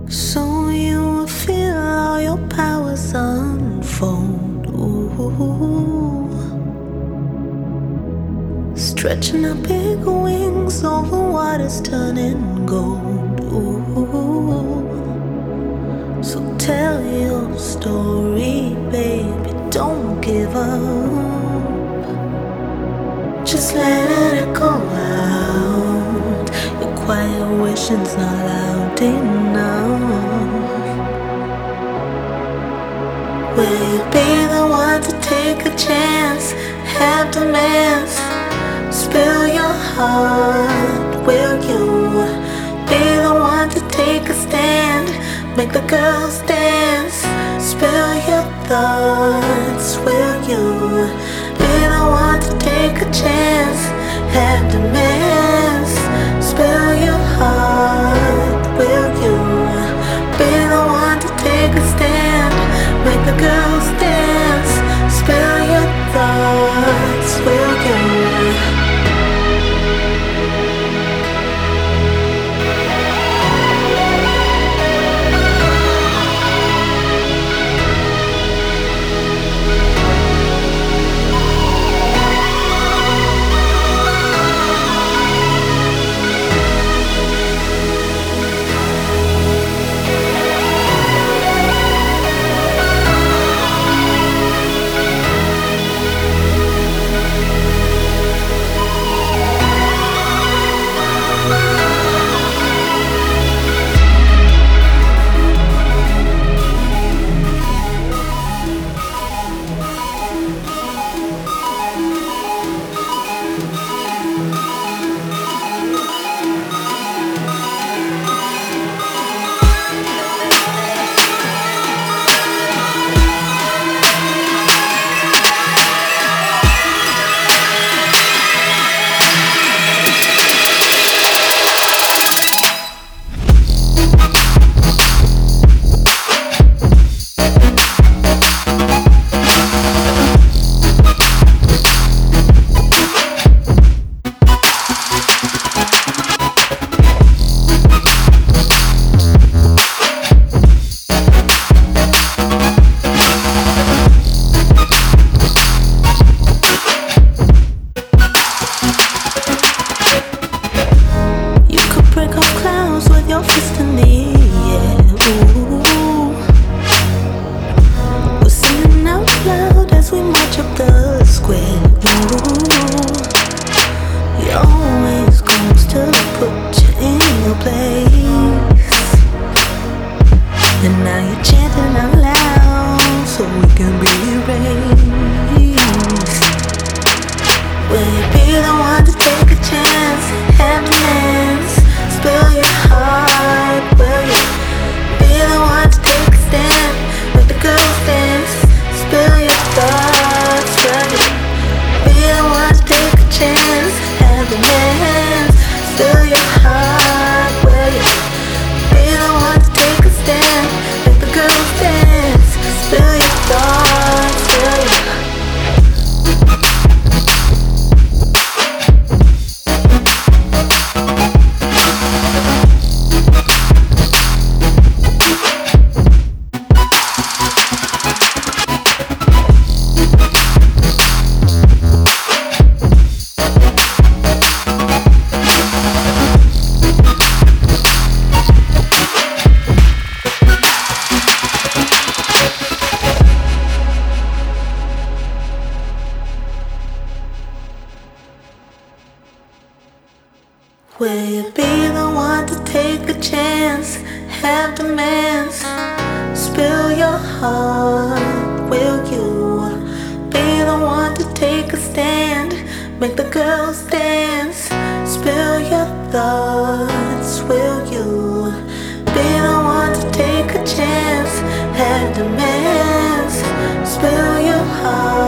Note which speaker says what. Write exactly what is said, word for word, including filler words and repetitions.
Speaker 1: So you will feel all your powers unfold. Ooh. Stretching out big wings over waters turning gold. Ooh. So tell your story, baby, don't give up. Just let it go out. Your quiet wishing's not loud enough. Will you be the one to take a chance? Have demands, spill your heart. Will you be the one to take a stand? Make the girls dance, spill your thoughts. Will you be the one to take a chance? Have demands, spill your heart. Will you be the one to take a stand? Make the girls dance, spill your thoughts. Will you? Will you be the one to take a chance? Have demands, spill your heart. Will you be the one to take a stand? Make the girls dance, spill your thoughts. Will you be the one to take a chance? Have demands, spill your heart.